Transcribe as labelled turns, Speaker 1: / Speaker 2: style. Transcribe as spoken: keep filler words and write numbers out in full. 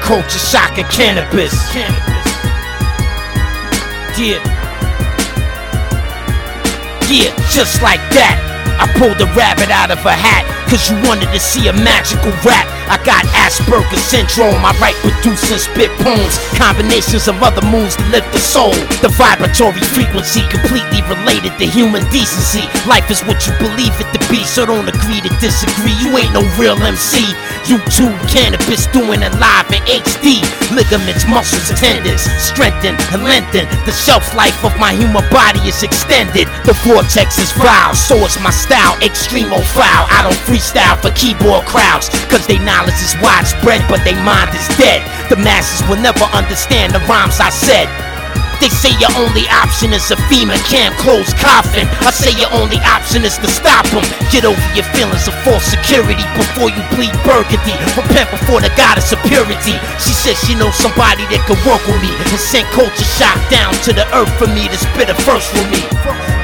Speaker 1: culture shock and cannabis. Yeah. Yeah, just like that. I pulled a rabbit out of a hat, cause you wanted to see a magical rap. I got Asperger's syndrome, I write, produce and spit poems, combinations of other moves to lift the soul. The vibratory frequency completely related to human decency. Life is what you believe it to be, so don't agree to disagree. You ain't no real M C. YouTube cannabis doing it live in H D. Ligaments, muscles, tendons strengthen and lengthen. The shelf life of my human body is extended. The vortex is vile, so is my style, extremophile. I don't freestyle for keyboard crowds, cause they knowledge is widespread, but they mind is dead. The masses will never understand the rhymes I said. They say your only option is a FEMA camp closed coffin. I say your only option is to stop them. Get over your feelings of false security before you plead burgundy. Repent before the goddess of purity. She says she knows somebody that could work with me and send culture shock down to the earth for me to spit a verse with me.